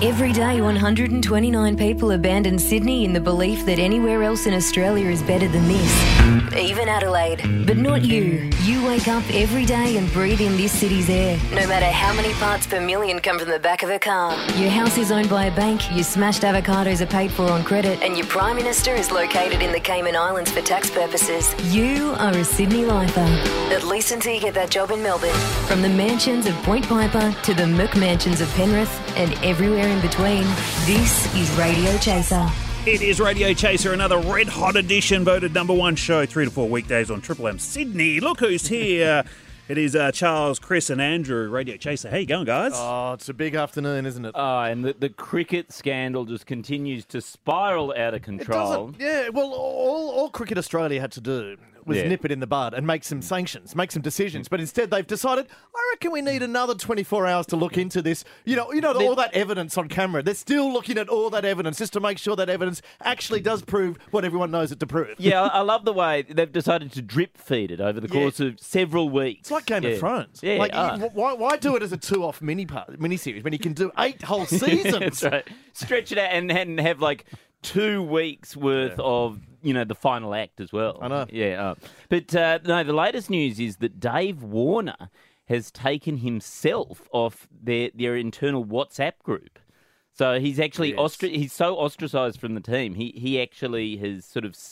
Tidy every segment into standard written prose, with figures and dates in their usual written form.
Every day, 129 people abandon Sydney in the belief that anywhere else in Australia is better than this. Even Adelaide. But not you. You wake up every day and breathe in this city's air, no matter how many parts per million come from the back of a car. Your house is owned by a bank, your smashed avocados are paid for on credit, and your Prime Minister is located in the Cayman Islands for tax purposes. You are a Sydney lifer. At least until you get that job in Melbourne. From the mansions of Point Piper to the McMansions of Penrith and everywhere in between, this is Radio Chaser. It is Radio Chaser, another red-hot edition, voted number one show 3 to 4 weekdays on Triple M Sydney. Look who's here. It is Charles, Chris and Andrew, Radio Chaser. How you going, guys? Oh, it's a big afternoon, isn't it? Oh, and the cricket scandal just continues to spiral out of control. Yeah, well, all Cricket Australia had to do was nip it in the bud and make some sanctions, make some decisions. But instead they've decided, I reckon we need another 24 hours to look into this. You know, all that evidence on camera. They're still looking at all that evidence just to make sure that evidence actually does prove what everyone knows it to prove. Yeah, I love the way they've decided to drip feed it over the course of several weeks. It's like Game of Thrones. Yeah, like, why do it as a 2-off mini-series when you can do 8 whole seasons? That's right. Stretch it out and have like 2 weeks worth of, the final act as well. I know. Yeah. But no, the latest news is that Dave Warner has taken himself off their internal WhatsApp group. So he's actually he's so ostracised from the team. He actually has sort of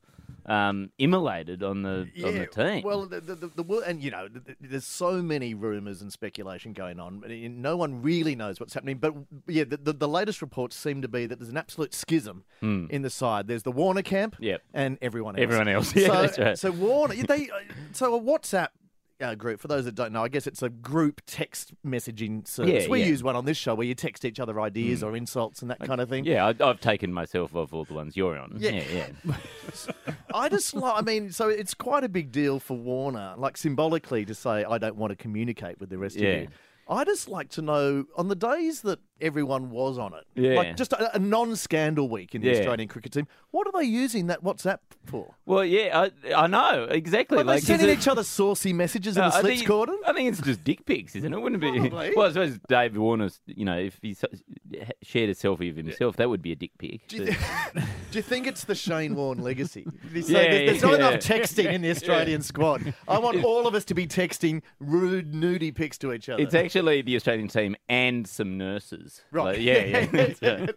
immolated on the team. Well, there's so many rumours and speculation going on. No one really knows what's happening. But the latest reports seem to be that there's an absolute schism in the side. There's the Warner camp and everyone else. Everyone else. Yeah, that's right. So Warner, so a WhatsApp group, for those that don't know, I guess it's a group text messaging service. We use one on this show where you text each other ideas or insults and that kind of thing. Yeah, I've taken myself off all the ones you're on. Yeah. So it's quite a big deal for Warner, like symbolically to say, I don't want to communicate with the rest of you. I just like to know, on the days that everyone was on it, like just a non-scandal week in the Australian cricket team, what are they using that WhatsApp for? Well, I know, exactly. Are they sending each other saucy messages in the slips cordon? I think it's just dick pics, isn't it? Wouldn't it be? Probably. Well, I suppose Dave Warner's, if he shared a selfie of himself, that would be a dick pic. Do you think it's the Shane Warne legacy? There's not enough texting in the Australian squad. I want all of us to be texting rude, nudie pics to each other. It's actually the Australian team and some nurses. Right. Yeah.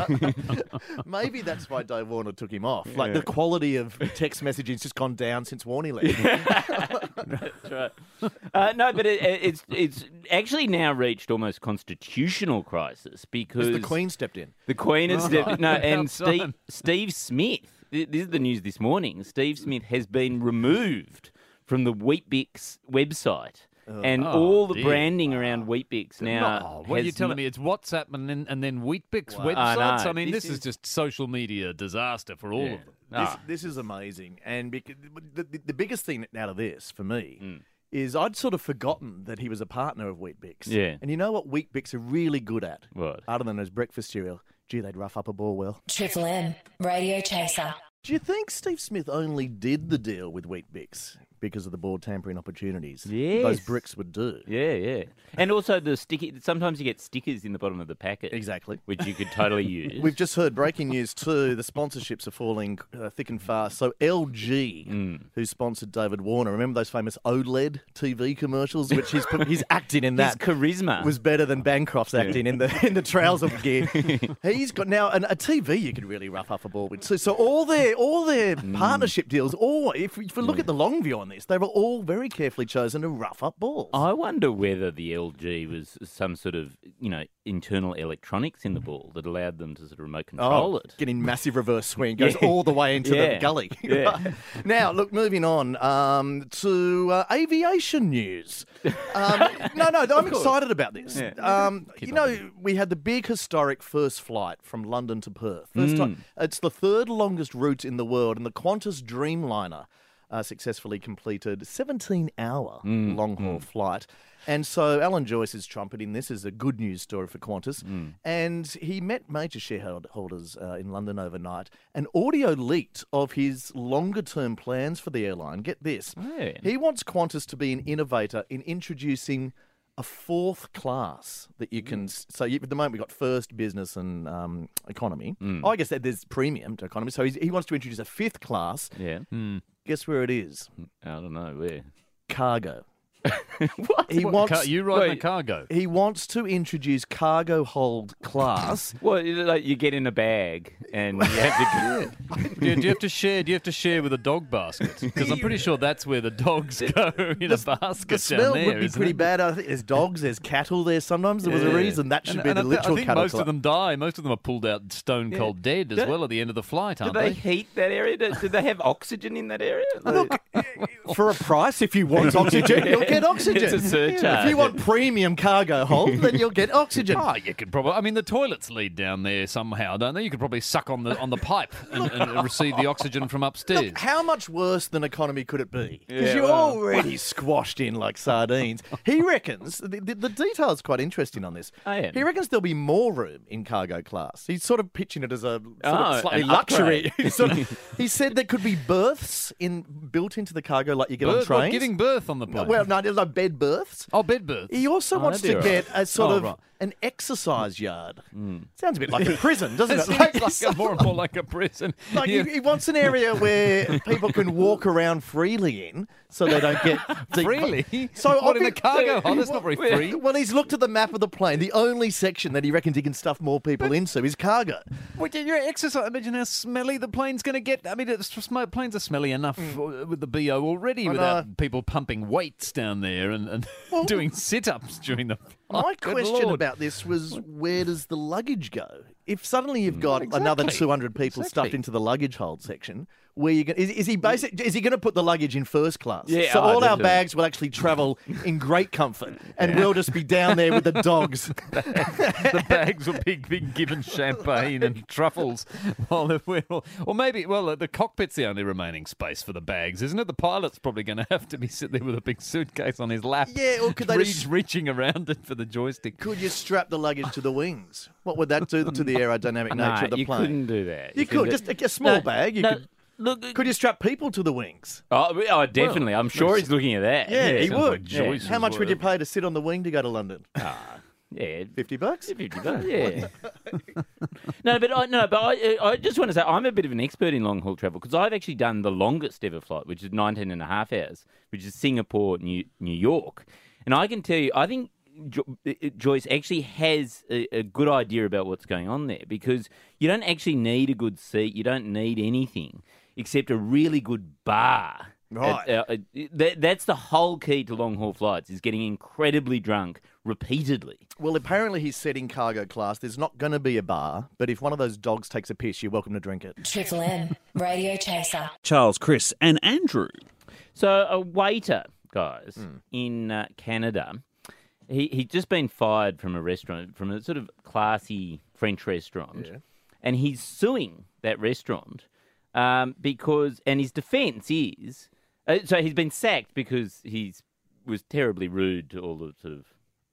Maybe that's why Dave Warner took him off. Like the quality of text messaging's just gone down since Warney left. That's right. No, but it's actually now reached almost constitutional crisis because the Queen stepped in. The Queen has stepped in. No, and Steve Smith. This is the news this morning. Steve Smith has been removed from the Weet-Bix website. And all the branding around Weet-Bix now. What are you telling me? It's WhatsApp and then Weet-Bix websites? I mean, this is just social media disaster for all of them. This is amazing. And the biggest thing out of this, for me, is I'd sort of forgotten that he was a partner of Weet-Bix. Yeah. And you know what Weet-Bix are really good at? What? Other than those breakfast cereal? Gee, they'd rough up a ball well. Triple M, Radio Chaser. Do you think Steve Smith only did the deal with Weet-Bix because of the board tampering opportunities those bricks would do? Yeah. And also the sticky. Sometimes you get stickers in the bottom of the packet. Exactly. Which you could totally use. We've just heard breaking news too. The sponsorships are falling thick and fast. So LG, who sponsored David Warner, remember those famous OLED TV commercials, which he's acting in that. His charisma was better than Bancroft's acting in the trouser gear. He's got now a TV you could really rough up a ball with. So all their partnership deals, if we look at the long view on this, they were all very carefully chosen to rough up balls. I wonder whether the LG was some sort of, internal electronics in the ball that allowed them to sort of remote control it. Getting massive reverse swing, goes all the way into the gully. Yeah. Now, look, moving on to aviation news. I'm excited about this. Yeah. We had the big historic first flight from London to Perth. First time. It's the third longest route in the world, and the Qantas Dreamliner successfully completed 17-hour long-haul flight. And so Alan Joyce is trumpeting this as a good news story for Qantas. And he met major shareholders in London overnight. And audio leaked of his longer-term plans for the airline. Get this. Yeah. He wants Qantas to be an innovator in introducing a fourth class that you can. So at the moment we've got first, business, and economy. Oh, I guess that there's premium to economy. So he wants to introduce a fifth class. Yeah. Guess where it is? I don't know where. Cargo. What? He wants You riding a cargo? He wants to introduce cargo hold class. Well, like you get in a bag and you have to. Do you have to share? Do you have to share with a dog basket? Because I'm pretty sure that's where the dogs go in a basket. The smell down there, would be isn't pretty it? bad. I think there's dogs, there's cattle there. Sometimes there was a reason that should be the literal I think cattle most club. of them die. Most of them are pulled out stone cold dead as well at the end of the flight, Do aren't they they? heat that area? Do they have oxygen in that area? Look, for a price, if you want oxygen, you'll get oxygen. It's a surcharge. If you want premium cargo hold, then you'll get oxygen. Oh, you could probably. I mean, the toilets lead down there somehow, don't they? You could probably suck on the pipe and receive the oxygen from upstairs. Look, how much worse than economy could it be? Because Yeah, you're well. already squashed in like sardines. He reckons, the detail is quite interesting on this. Oh, yeah. He reckons there'll be more room in cargo class. He's sort of pitching it as a sort Oh, of slightly an luxury. upgrade. He said there could be berths built into the cargo like you get on Birth, trains. giving birth on the plane. Well, no, there's like bed berths. Oh, bed births. He also wants to that'd be get a sort Oh, of right. an exercise yard. Sounds a bit like a prison, doesn't It it? seems like more and more like a prison. Like Yeah. he wants an area where people can walk around freely in, so they don't get deep. Freely? So What, in a obvi- cargo hold? That's not very free. Well, he's looked at the map of the plane. The only section that he reckons he can stuff more people into is cargo. Well, you're exercise. Imagine how smelly the plane's going to get. I mean, planes are smelly enough with the BO already without people pumping weights down there and doing sit-ups during the flight. My Good question Lord. about this was, where does the luggage go? If suddenly you've got another 200 people stuffed into the luggage hold section, where you is he going to put the luggage in first class? Yeah, so all our definitely. bags will actually travel in great comfort, and we'll just be down there with the dogs. The bags will be given champagne and truffles while they're or maybe the cockpit's the only remaining space for the bags, isn't it? The pilot's probably going to have to be sitting there with a big suitcase on his lap. Yeah, or could they just- reaching around it for the joystick? Could you strap the luggage to the wings? What would that do to the aerodynamic No, nature of the you plane? couldn't do that. You could just a small bag. You could. Look, Could you strap people to the wings? oh, definitely. I'm sure he's looking at that. Yeah, he sounds would. like Joyce How as much would you well. pay to sit on the wing to go to London? Yeah, $50? $50. Yeah. But I just want to say I'm a bit of an expert in long haul travel because I've actually done the longest ever flight, which is 19 and a half hours, which is Singapore, New York, and I can tell you, I think Joyce actually has a good idea about what's going on there because you don't actually need a good seat, you don't need anything except a really good bar. Right. That's the whole key to long haul flights is getting incredibly drunk repeatedly. Well, apparently he's said in cargo class there's not going to be a bar, but if one of those dogs takes a piss, you're welcome to drink it. Triple M Radio Chaser. Charles, Chris, and Andrew. So a waiter, guys, in Canada, he'd just been fired from a restaurant, from a sort of classy French restaurant, and he's suing that restaurant because, and his defence is, so he's been sacked because he was terribly rude to all the sort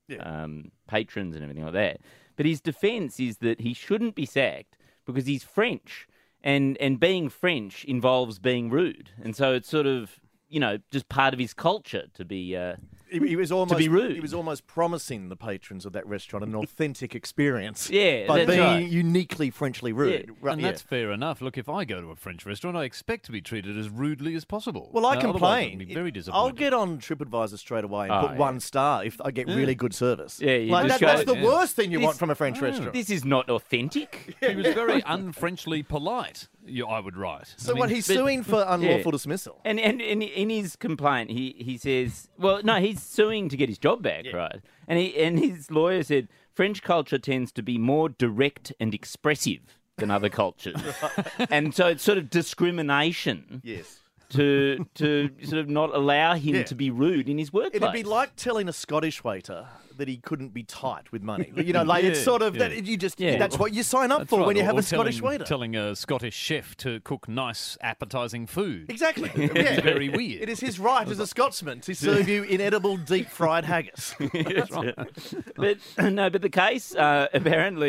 of patrons and everything like that. But his defence is that he shouldn't be sacked because he's French, and being French involves being rude, and so it's sort of, just part of his culture to be. He was almost be rude. He was almost promising the patrons of that restaurant an authentic experience. Yeah, by that's being right. uniquely Frenchly rude. Yeah, Right, And yeah. that's fair enough. Look, if I go to a French restaurant, I expect to be treated as rudely as possible. Well, I Otherwise complain. I'd be very disappointed. I'll get on TripAdvisor straight away and Oh, put yeah. 1 star if I get really good service. Yeah, you like, just that's go- the worst thing you This- want from a French restaurant. This is not authentic. He was very un-Frenchly polite, I would write. So I mean, what, he's suing for unlawful Yeah. dismissal? And in his complaint, he says, well, no, he's suing to get his job back, right? And his lawyer said French culture tends to be more direct and expressive than other cultures, and so it's sort of discrimination Yes. to sort of not allow him Yeah. to be rude in his workplace. It'd be like telling a Scottish waiter that he couldn't be tight with money. It's sort of that you just Yeah. that's what you sign up That's for right. when you have Or a Scottish waiter. Telling a Scottish chef to cook nice, appetising food. Exactly. It's very weird. It is his right as a Scotsman to serve you inedible deep fried haggis. but the case apparently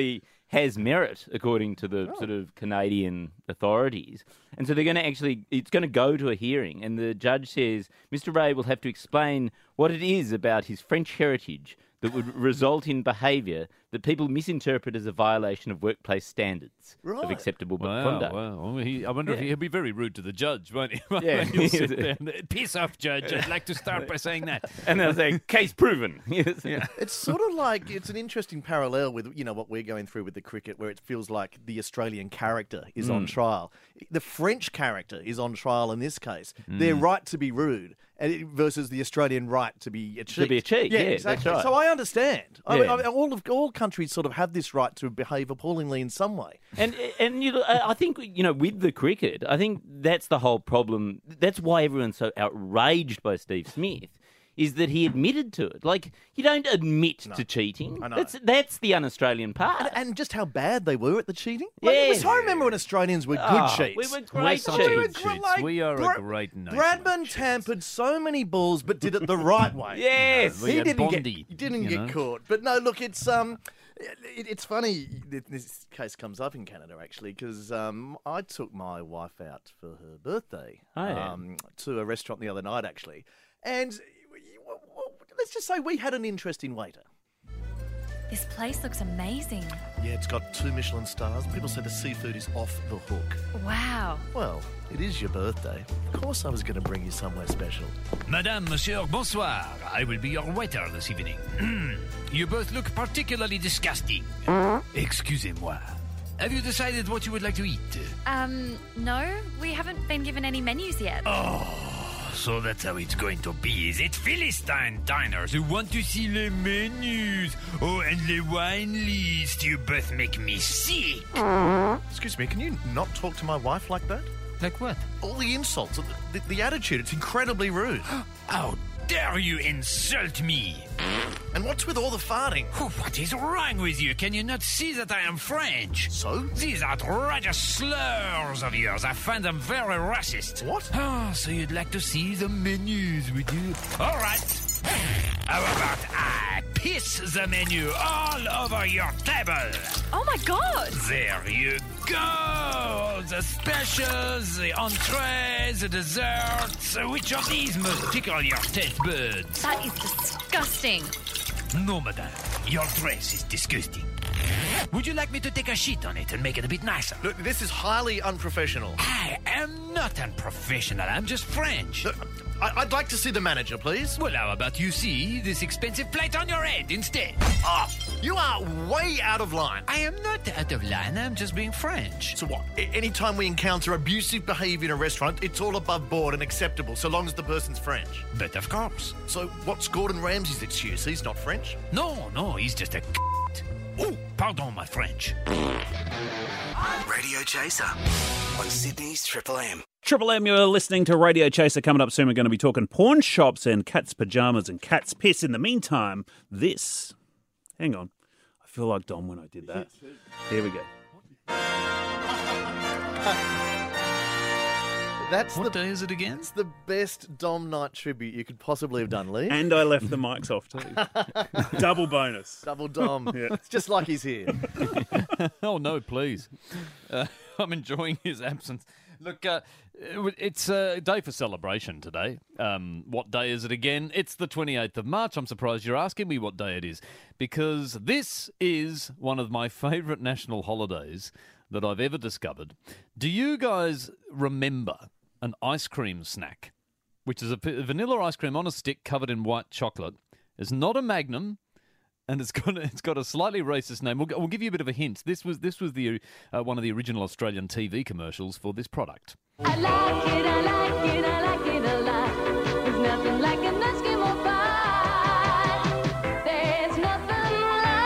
has merit, according to the sort of Canadian authorities. And so they're going to it's going to go to a hearing, and the judge says Mr. Ray will have to explain what it is about his French heritage that would result in behaviour that people misinterpret as a violation of workplace standards of acceptable conduct. Wow. I wonder if he'll be very rude to the judge, won't he? Yeah. He'll sit there and, piss off, Judge. I'd like to start by saying that. And they'll say, case proven. It's sort of like, it's an interesting parallel with, what we're going through with the cricket, where it feels like the Australian character is on trial. The French character is on trial in this case. Their right to be rude versus the Australian right to be a cheat. To be a cheat, yeah, exactly. that's right. So I understand. Yeah. All countries sort of have this right to behave appallingly in some way. And I think, with the cricket, I think that's the whole problem. That's why everyone's so outraged by Steve Smith, is that he admitted to it. Like, you don't admit to cheating. I know. That's the un-Australian part. And just how bad they were at the cheating. Yes. I remember when Australians were good cheats. We were We're great such cheats. good cheats. We are a great nation. Bradman tampered so many balls, but did it the right way. Yes. We He had didn't Bondi, get caught. But no, look, it's funny this case comes up in Canada, actually, because I took my wife out for her birthday to a restaurant the other night, actually. And let's just say we had an interesting waiter. This place looks amazing. Yeah, it's got 2 Michelin stars. People say the seafood is off the hook. Wow. Well, it is your birthday. Of course I was going to bring you somewhere special. Madame, monsieur, bonsoir. I will be your waiter this evening. You both look particularly disgusting. Excusez-moi. Have you decided what you would like to eat? No, we haven't been given any menus yet. So that's how it's going to be, is it? Philistine diners who want to see the menus. Oh, and the wine list. You both make me sick. Excuse me, can you not talk to my wife like that? Like what? All the insults, the attitude, it's incredibly rude. How dare you insult me? And what's with all the farting? Oh, what is wrong with you? Can you not see that I am French? So? These outrageous slurs of yours, I find them very racist. What? Oh, so you'd like to see the menus, would you? All right. How about I piss the menu all over your table? Oh my God! There you go! The specials, the entrees, the desserts. Which of these most tickle your taste buds? That is disgusting. No, madame. Your dress is disgusting. Would you like me to take a sheet on it and make it a bit nicer? Look, this is highly unprofessional. I am not unprofessional. I'm just French. Look, I'd like to see the manager, please. Well, how about you see this expensive plate on your head instead? Oh, you are way out of line. I am not out of line. I'm just being French. So what? Anytime we encounter abusive behaviour in a restaurant, it's all above board and acceptable, so long as the person's French. But of course. So what's Gordon Ramsay's excuse? He's not French? No, he's just a Oh, pardon my French. Radio Chaser on Sydney's Triple M. Triple M, you're listening to Radio Chaser. Coming up soon, we're going to be talking pawn shops and cat's pajamas and cat's piss. In the meantime, hang on. I feel like Dom when I did that. Here we go. What day is it again? It's the best Dom Night tribute you could possibly have done, Lee. And I left the mics off too. Double bonus. Double Dom. Yeah. It's just like he's here. Oh, no, please. I'm enjoying his absence. Look, it's a day for celebration today. What day is it again? It's the 28th of March. I'm surprised you're asking me what day it is, because this is one of my favourite national holidays that I've ever discovered. Do you guys remember an ice cream snack, which is a vanilla ice cream on a stick covered in white chocolate? It's not a Magnum, and it's got a slightly racist name. We'll give you a bit of a hint. This was the one of the original Australian TV commercials for this product. I like it, I like it, I like it a lot. There's nothing like an Eskimo pie. There's nothing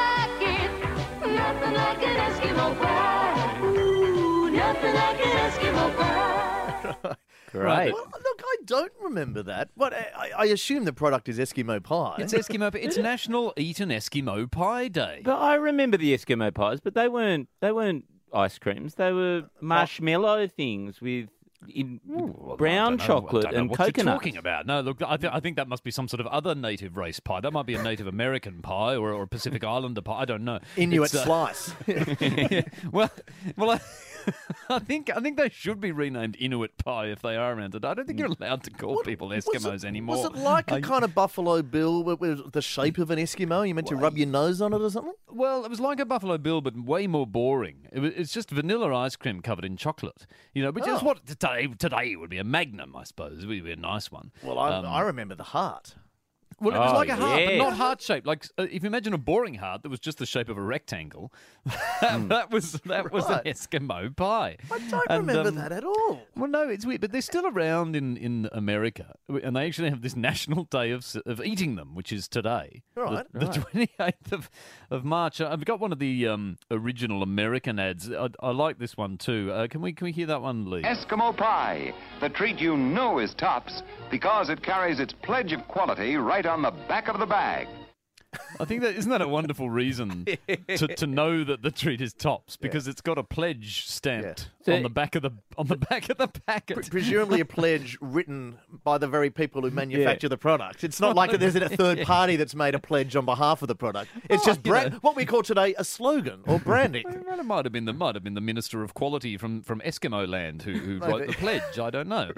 like an Eskimo pie. Ooh, nothing like an Eskimo pie. Great. Well, look, I don't remember that. But I assume the product is Eskimo pie. It's Eskimo. It's National Eat an Eskimo Pie Day. But I remember the Eskimo pies, but they weren't ice creams. They were marshmallow things with in Well, brown I don't know chocolate and what coconut. you're talking about. No, look, I think that must be some sort of other native race pie. That might be a Native American pie or a Pacific Islander pie. I don't know. Inuit It's, slice. yeah, well, I think they should be renamed Inuit pie if they are around today. I don't think you're allowed to call people Eskimos anymore. Was it like a kind of Buffalo Bill with the shape of an Eskimo? You meant to rub your nose on it or something? Well, it was like a Buffalo Bill, but way more boring. It's just vanilla ice cream covered in chocolate. Which is what today would be a Magnum, I suppose. It would be a nice one. Well, I remember the heart. Well, it was Oh, like a heart, but yeah. not heart-shaped. Like, if you imagine a boring heart that was just the shape of a rectangle, that was an Right. Eskimo pie. I don't remember that at all. Well, no, it's weird, but they're still around in America, and they actually have this national day of eating them, which is today, Right. the 28th of March. I've got one of the original American ads. I like this one too. Can we hear that one, Lee? Eskimo pie, the treat you know is tops because it carries its pledge of quality right on the back of the bag. I think isn't that a wonderful reason to know that the treat is tops because it's got a pledge stamped on the back of the packet. Presumably a pledge written by the very people who manufacture the product. It's not like there's a third party that's made a pledge on behalf of the product. It's just what we call today a slogan or branding. Well, it might have been the Minister of Quality from Eskimo Land who wrote the pledge. I don't know.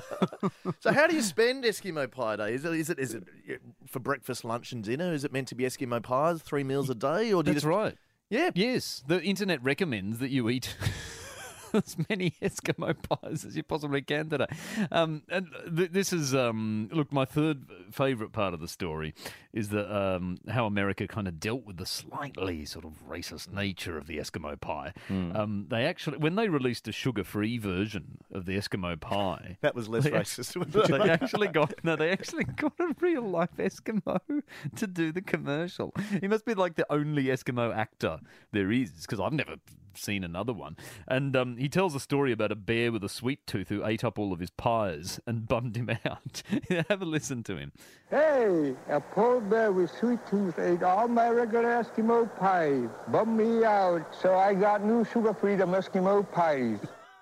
So how do you spend Eskimo Pie Day? Is it for breakfast, lunch and dinner? Is it meant to be Eskimo pies, 3 meals a day? Or do you That's just... right. Yeah. Yes, the internet recommends that you eat as many Eskimo pies as you possibly can today. And this is, look, my third favourite part of the story is that how America kind of dealt with the slightly sort of racist nature of the Eskimo pie. They actually, when they released a sugar-free version of the Eskimo pie, That was less racist. they actually got a real life Eskimo to do the commercial. He must be like the only Eskimo actor there is, because I've never seen another one. And he tells a story about a bear with a sweet tooth who ate up all of his pies and bummed him out. Have a listen to him. Hey, a poor bear with sweet tooth ate all my regular Eskimo pies. Bummed me out, so I got new sugar-free Eskimo pies.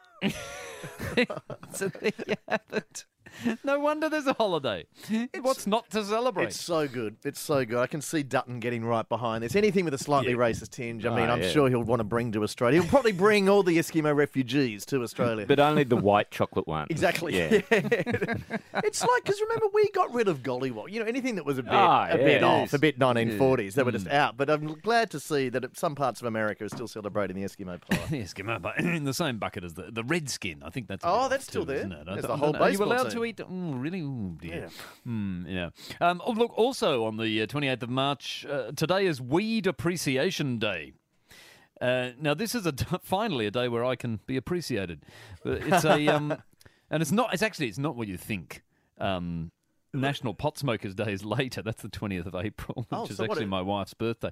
So there you have it. No wonder there's a holiday. What's not to celebrate? It's so good. It's so good. I can see Dutton getting right behind this. Anything with a slightly racist tinge, I mean, I'm sure he'll want to bring to Australia. He'll probably bring all the Eskimo refugees to Australia. But only the white chocolate one. Exactly. Yeah. It's like, because remember, we got rid of Gollywog. Anything that was a bit yes. a bit 1940s, they were just out. But I'm glad to see that some parts of America are still celebrating the Eskimo pie. The Eskimo pie in the same bucket as the Redskin. I think that's that's still there. isn't it? There's the whole Are you baseball allowed team. to eat? Oh, really? Oh, dear. Yeah. Look, also on the 28th of March, today is Weed Appreciation Day. Now, this is finally a day where I can be appreciated. It's a and it's not. It's not what you think. National Pot Smokers Day is later. That's the 20th of April, which is actually my wife's birthday.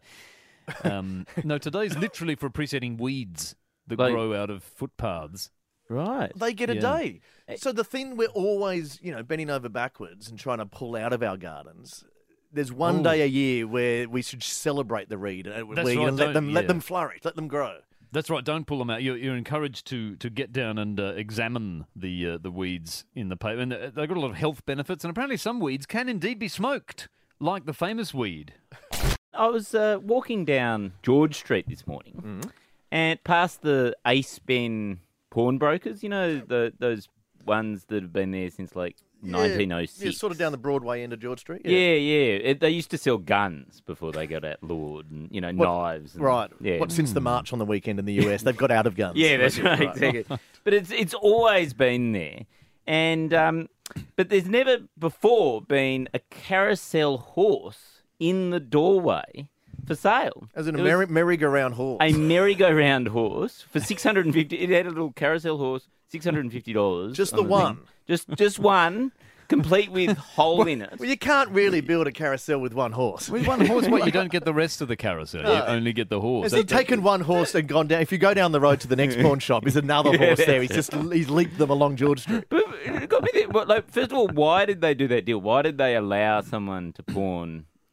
No, today's literally for appreciating weeds that grow out of footpaths. Right. They get a day. So the thing we're always, bending over backwards and trying to pull out of our gardens, there's one day a year where we should celebrate the weed and let them flourish, let them grow. That's right. Don't pull them out. You're encouraged to get down and examine the weeds in the paper. And they've got a lot of health benefits. And apparently some weeds can indeed be smoked, like the famous weed. I was walking down George Street this morning and past the Ace Ben pawnbrokers. Those ones that have been there since like 1906. Yeah, sort of down the Broadway end of George Street. Yeah. They used to sell guns before they got outlawed and, knives. And, right. Yeah. What, since the march on the weekend in the US, they've got out of guns. Yeah, that's right. Exactly. But it's always been there. And but there's never before been a carousel horse in the doorway for sale. As in a merry-go-round horse. A merry-go-round horse for $650. It had a little carousel horse, $650. Just the one. Just one, complete with hole in it. Well, you can't really build a carousel with one horse. With one horse, you don't get the rest of the carousel. You only get the horse. Has he taken one horse and gone down? If you go down the road to the next pawn shop, there's another horse there. He's leaped them along George Street. But it got me there. First of all, why did they do that deal? Why did they allow someone to pawn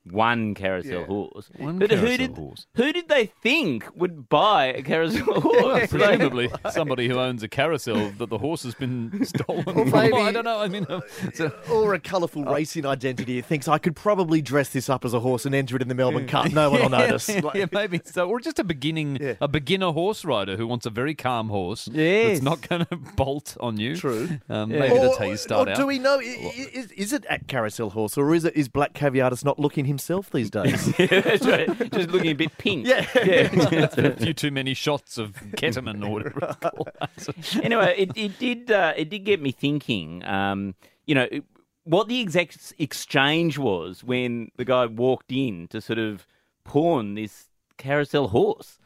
one carousel horse. One But carousel horse. who did they think would buy a carousel horse? Presumably somebody who owns a carousel that the horse has been stolen from. maybe- I don't know. I mean, Or a colourful racing identity who thinks I could probably dress this up as a horse and enter it in the Melbourne Cup. No one will notice. Yeah, maybe so. Or just a beginner horse rider who wants a very calm horse Yes. that's not going to bolt on you. True. Maybe that's how you start or out. do we know, is it at Carousel Horse or is Black Caviar just not looking himself these days? Yeah, that's right. Just looking a bit pink. Yeah. a few too many shots of ketamine or whatever it's called. Anyway, it did get me thinking. What the exact exchange was when the guy walked in to sort of pawn this carousel horse.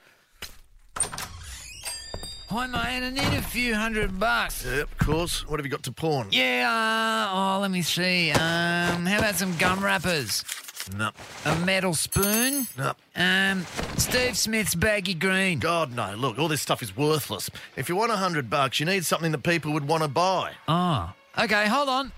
Hi, mate, I need a few $100. Yep, of course. What have you got to pawn? Yeah, let me see. How about some gum wrappers? No. A metal spoon? No. Steve Smith's baggy green. God, no. Look, all this stuff is worthless. If you want $100, you need something that people would want to buy. Oh, okay, hold on.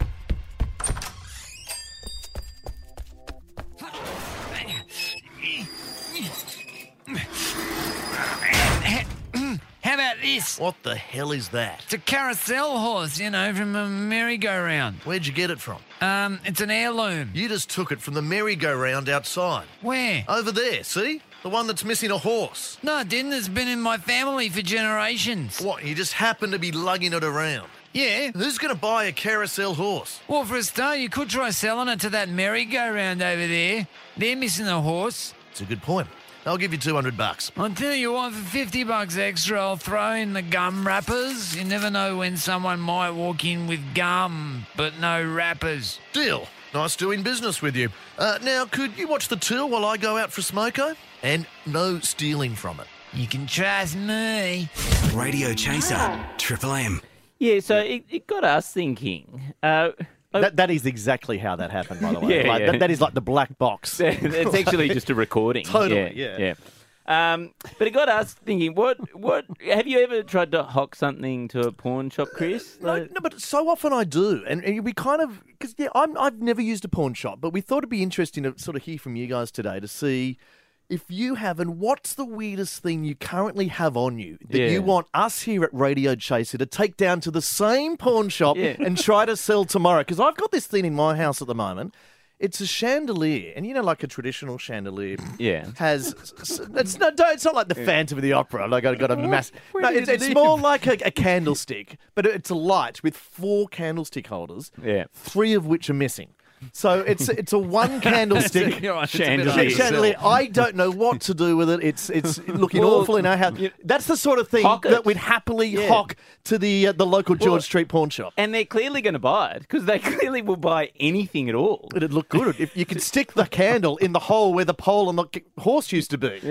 How about this? What the hell is that? It's a carousel horse, from a merry-go-round. Where'd you get it from? It's an heirloom. You just took it from the merry-go-round outside. Where? Over there, see? The one that's missing a horse. No, it didn't. It's been in my family for generations. What, you just happen to be lugging it around? Yeah. Who's going to buy a carousel horse? Well, for a start, you could try selling it to that merry-go-round over there. They're missing a horse. It's a good point. I'll give you $200. I'll tell you what, for $50 extra, I'll throw in the gum wrappers. You never know when someone might walk in with gum, but no wrappers. Deal. Nice doing business with you. Now, could you watch the till while I go out for a smoko? And no stealing from it. You can trust me. Radio Chaser, Triple M. Yeah, so it got us thinking. That is exactly how that happened, by the way. Yeah. That is like the black box. It's actually just a recording. Totally, yeah. But it got us thinking. What have you ever tried to hock something to a pawn shop, Chris? No, but so often I do, and we kind of because I've never used a pawn shop, but we thought it'd be interesting to sort of hear from you guys today to see if you have, and what's the weirdest thing you currently have on you that you want us here at Radio Chaser to take down to the same pawn shop and try to sell tomorrow? Because I've got this thing in my house at the moment. It's a chandelier, and like a traditional chandelier has. It's not like the Phantom of the Opera. Like I got a mass. No, it's more like a candlestick, but it's a light with 4 candlestick holders. 3 of which are missing. So it's a one candlestick chandelier. I don't know what to do with it. It's looking awful. That's the sort of thing that we'd happily hock to the local George Street pawn shop. And they're clearly going to buy it because they clearly will buy anything at all. It'd look good if you could stick the candle in the hole where the pole on the horse used to be.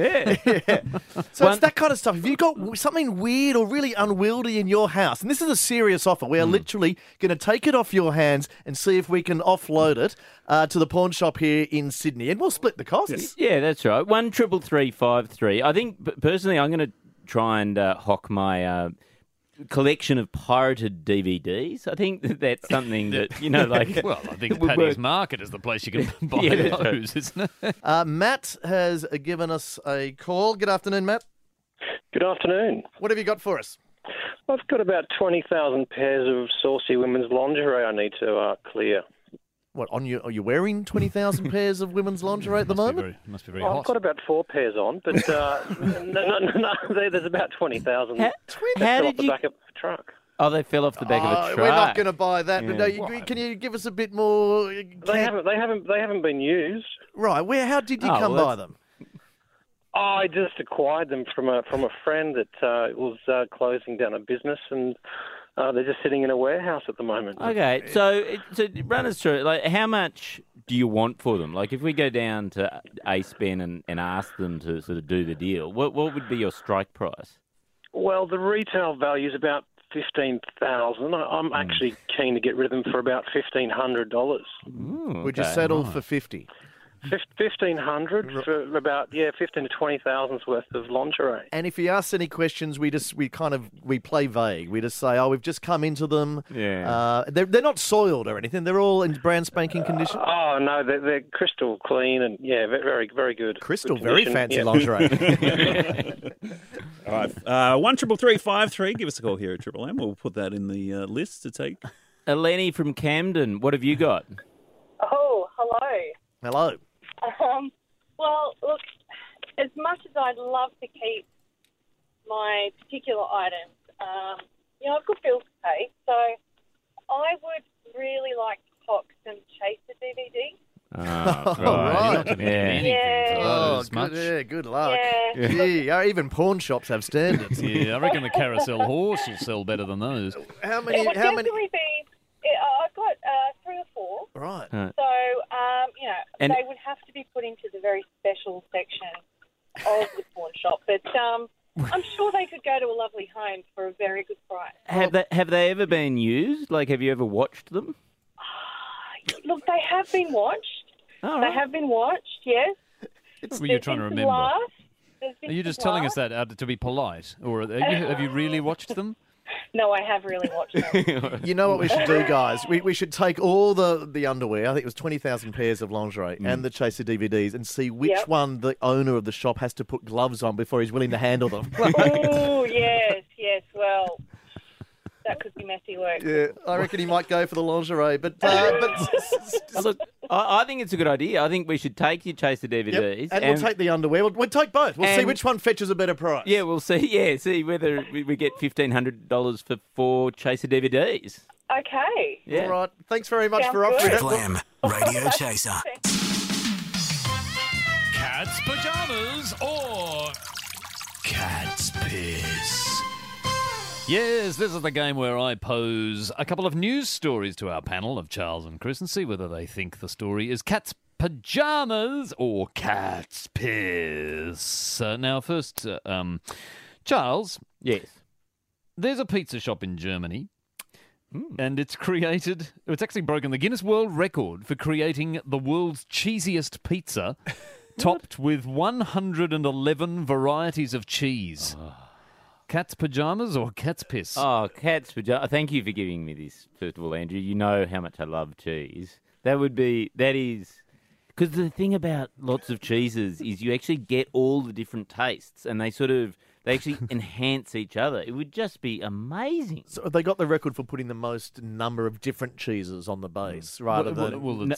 So it's that kind of stuff. If you've got something weird or really unwieldy in your house, and this is a serious offer, we are literally going to take it off your hands and see if we can offload it to the pawn shop here in Sydney, and we'll split the costs. Yeah, that's right. 133353. I think personally, I'm going to try and hock my collection of pirated DVDs. I think that's something that Well, I think Paddy's Market is the place you can buy those, isn't it? Matt has given us a call. Good afternoon, Matt. Good afternoon. What have you got for us? I've got about 20,000 pairs of saucy women's lingerie I need to clear. What, are you wearing 20,000 pairs of women's lingerie at the moment? Must be very hot. I've got about 4 pairs on, but no, there's about 20,000 How off the back of a truck. Oh, they fell off the back of a truck. We're not going to buy that. Yeah. But can you give us a bit more? They haven't been used. Right. How did you come by them? I just acquired them from a friend that was closing down a business, and they're just sitting in a warehouse at the moment. Okay, so run us through it. Like, how much do you want for them? Like, if we go down to AceBen and ask them to sort of do the deal, what would be your strike price? Well, the retail value is about $15,000. I'm actually keen to get rid of them for about $1,500. Would you settle for $50? 1,500 for about 15 to 20,000's worth of lingerie. And if he asks any questions, we play vague. We just say, "Oh, we've just come into them." Yeah. They're not soiled or anything. They're all in brand spanking condition. Oh no, they're crystal clean and very very good. Crystal, Good very condition. fancy Yeah. lingerie. All right, 133353. Give us a call here at Triple M. We'll put that in the list to take. Eleni from Camden, what have you got? Oh, hello. Hello. Well, look, as much as I'd love to keep my particular items, I've got bills to pay, so I would really like to cop some Chaser DVDs. Right. Yeah. Good luck. Yeah. Gee, even pawn shops have standards. Yeah, I reckon the carousel horse will sell better than those. How It would definitely be. I've got 3 or 4. Right. Right. So, And- they would have to be put into the very special section of the pawn shop. But I'm sure they could go to a lovely home for a very good price. Have they ever been used? Like, have you ever watched them? Look, they have been watched. Oh, They right. have been watched, yes. Well, you're trying to There's been some remember. laughs. There's been Are you some just telling us laughs. that to be polite, or have you really watched them? No, I have really watched them. You know what we should do, guys? We should take all the underwear, I think it was 20,000 pairs of lingerie, and the Chaser DVDs, and see which Yep. one the owner of the shop has to put gloves on before he's willing to handle them. Oh, yes. Well, that could be messy work. Yeah, I reckon he might go for the lingerie, but Look, I think it's a good idea. I think we should take your Chaser DVDs. and we'll take the underwear. We'll take both. We'll see and- which one fetches a better price. Yeah, we'll see. Yeah, see whether we get $1,500 for 4 Chaser DVDs. Okay. Yeah. All right. Thanks very much Sounds for offering good. it. Triple M Radio Chaser. Cat's pajamas or cat's piss? Yes, this is the game where I pose a couple of news stories to our panel of Charles and Chris and see whether they think the story is cat's pajamas or cat's piss. Now, first, Charles. Yes. There's a pizza shop in Germany. And it's actually broken the Guinness World Record for creating the world's cheesiest pizza, topped with 111 varieties of cheese. Cat's pajamas or cat's piss? Oh, cat's pajamas. Thank you for giving me this, first of all, Andrew. You know how much I love cheese. That is... Because the thing about lots of cheeses is you actually get all the different tastes, and they actually enhance each other. It would just be amazing. So they got the record for putting the most number of different cheeses on the base, rather than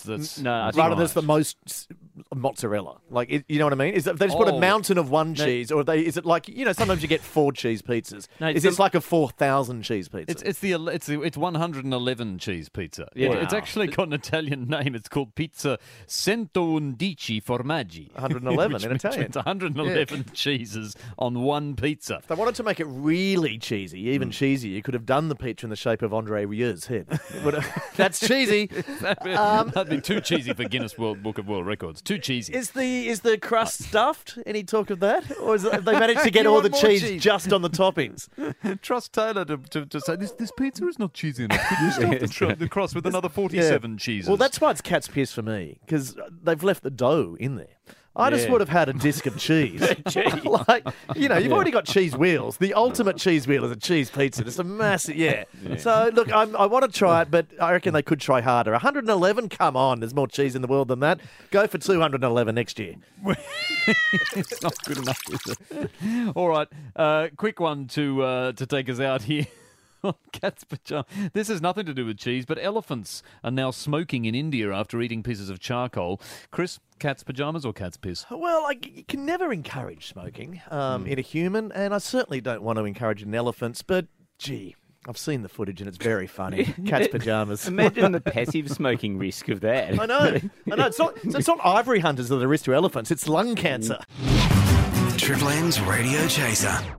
the most mozzarella. Like, you know what I mean? Is that they just put a mountain of one cheese, or is it like sometimes you get 4 cheese pizzas? Is this like a 4,000 cheese pizza? It's 111 cheese pizza. Yeah. It's actually got an Italian name. It's called Pizza 111 Formaggi. 111 which in means Italian. It's 111 cheeses on one pizza. If they wanted to make it really cheesy, even cheesier, you could have done the pizza in the shape of Andre Rieu's head. That's cheesy. That'd be too cheesy for Guinness Book of World Records. Too cheesy. Is the crust stuffed? Any talk of that? Or have they managed to get You all want the more cheese cheese? just on the toppings? Trust Taylor to say, this pizza is not cheesy enough. Could you stuff the crust with another 47 cheeses? Well, that's why it's cat's piss for me, because they've left the dough in there. I just would have had a disc of cheese. Like, you've already got cheese wheels. The ultimate cheese wheel is a cheese pizza. It's a massive, So, look, I want to try it, but I reckon they could try harder. 111? Come on, there's more cheese in the world than that. Go for 211 next year. It's not good enough, is it? All right, quick one to take us out here. On cat's pajamas. This has nothing to do with cheese, but elephants are now smoking in India after eating pieces of charcoal. Chris, cat's pajamas or cat's piss? Well, you can never encourage smoking in a human, and I certainly don't want to encourage it in elephants, but, gee, I've seen the footage and it's very funny. Cat's pajamas. Imagine the passive smoking risk of that. I know. It's not ivory hunters that are the risk to elephants. It's lung cancer. Triple M's Radio Chaser.